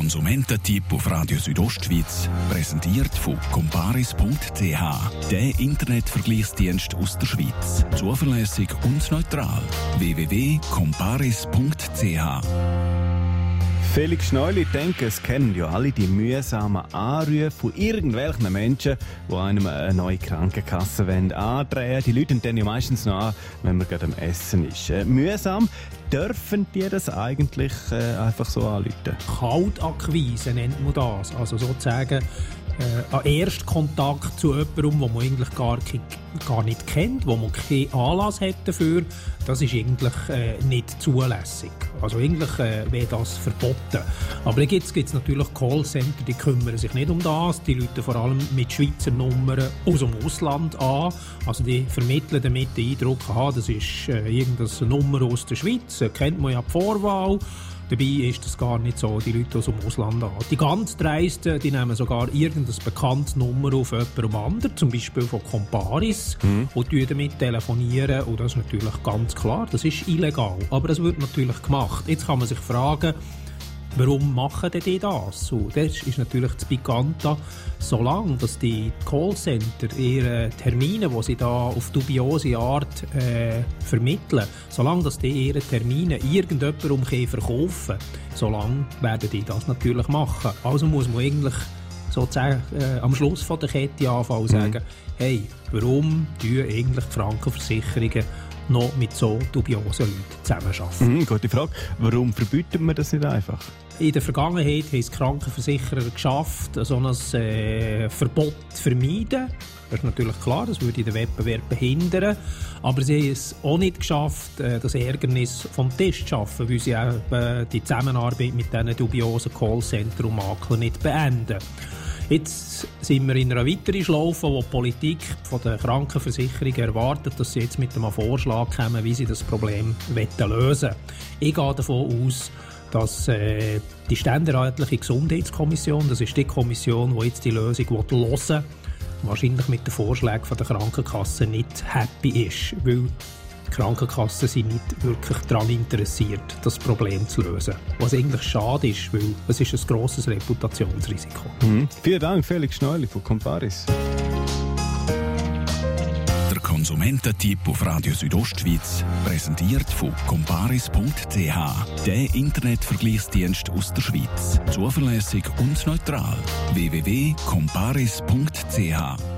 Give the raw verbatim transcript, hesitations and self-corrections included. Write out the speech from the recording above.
Konsumententipp auf Radio Südostschweiz, präsentiert von comparis punkt c h, der Internetvergleichsdienst aus der Schweiz. Zuverlässig und neutral. w w w punkt comparis punkt c h. Felix Schneuli, ich denke, es kennen ja alle die mühsamen Anrufe von irgendwelchen Menschen, die einem eine neue Krankenkasse andrehen wollen. Die Leute dann ja meistens noch an, wenn man gerade am Essen ist. Äh, mühsam. Dürfen die das eigentlich äh, einfach so anrufen? Kaltakquise nennt man das. Also sozusagen äh, ein Erstkontakt zu jemandem, den man eigentlich gar, gar nicht kennt, wo man keinen Anlass hat dafür, das ist eigentlich äh, nicht zulässig. Also eigentlich äh, wäre das verboten. Aber dann gibt es natürlich Callcenter, die kümmern sich nicht um das. Die rufen vor allem mit Schweizer Nummern aus dem Ausland an. Also die vermitteln damit den Eindruck, aha, das ist äh, irgendeine Nummer aus der Schweiz. Kennt man ja die Vorwahl. Dabei ist das gar nicht so, die Leute aus dem Ausland an. Die ganz Dreisten, die nehmen sogar irgendeine bekannte Nummer auf jemandem anderen, zum Beispiel von Comparis, mhm. und damit telefonieren. Und das ist natürlich ganz klar, das ist illegal. Aber das wird natürlich gemacht. Jetzt kann man sich fragen, warum machen die das? So, das ist natürlich das Pikante. Solange dass die Callcenter ihre Termine, die sie da auf dubiose Art äh, vermitteln, solange dass die ihre Termine irgendjemandem verkaufen, solange werden die das natürlich machen. Also muss man eigentlich sozusagen äh, am Schluss von der Kette anfangen und sagen, mhm. hey, warum tun eigentlich die Krankenversicherungen noch mit so dubiosen Leuten zusammenarbeiten? Mhm, gute Frage. Warum verbietet man das nicht einfach? In der Vergangenheit haben es Krankenversicherer geschafft, so ein äh, Verbot zu vermeiden. Das ist natürlich klar, das würde den Wettbewerb behindern. Aber sie haben es auch nicht geschafft, äh, das Ärgernis vom Tisch zu schaffen, weil sie äh, die Zusammenarbeit mit diesen dubiosen Callcenter und Maklern nicht beenden. Jetzt sind wir in einer weiteren Schlaufe, wo die Politik von der Krankenversicherung erwartet, dass sie jetzt mit einem Vorschlag kommen, wie sie das Problem lösen wollen. Ich gehe davon aus, dass äh, die Ständerätliche Gesundheitskommission, das ist die Kommission, die jetzt die Lösung hören will, wahrscheinlich mit den Vorschlägen von der Krankenkasse nicht happy ist, weil die Krankenkassen sind nicht wirklich daran interessiert, das Problem zu lösen. Was eigentlich schade ist, weil es ist ein grosses Reputationsrisiko. Mhm. Vielen Dank, Felix Schneuli von Comparis. Der Konsumententipp auf Radio Südostschweiz, präsentiert von comparis punkt c h, der Internetvergleichsdienst aus der Schweiz. Zuverlässig und neutral. w w w punkt comparis punkt c h